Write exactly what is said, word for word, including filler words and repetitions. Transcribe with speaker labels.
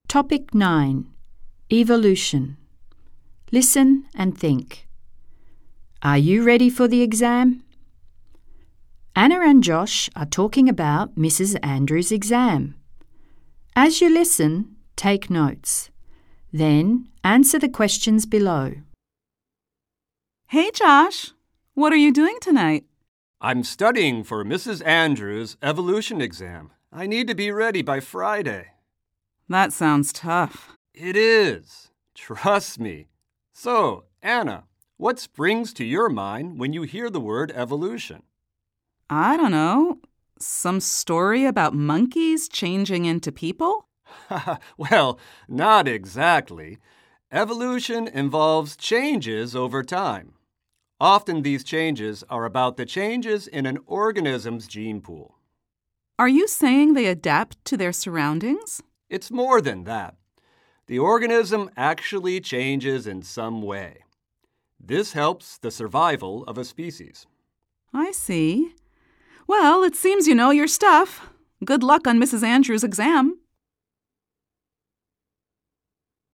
Speaker 1: Topic nine. Evolution. Listen and think. Are you ready for the exam? Anna and Josh are talking about Missus Andrews' exam. As you listen, take notes. Then answer the questions below.
Speaker 2: Hey, Josh. What are you doing tonight?
Speaker 3: I'm studying for Missus Andrews' evolution exam. I need to be ready by Friday.
Speaker 2: That sounds tough.
Speaker 3: It is. Trust me. So, Anna, what springs to your mind when you hear the word evolution?
Speaker 2: I don't know. Some story about monkeys changing into people?
Speaker 3: Well, not exactly. Evolution involves changes over time. Often these changes are about the changes in an organism's gene pool.
Speaker 2: Are you saying they adapt to their surroundings?
Speaker 3: It's more than that. The organism actually changes in some way. This helps the survival of a species.
Speaker 2: I see. Well, it seems you know your stuff. Good luck on Missus Andrews' exam.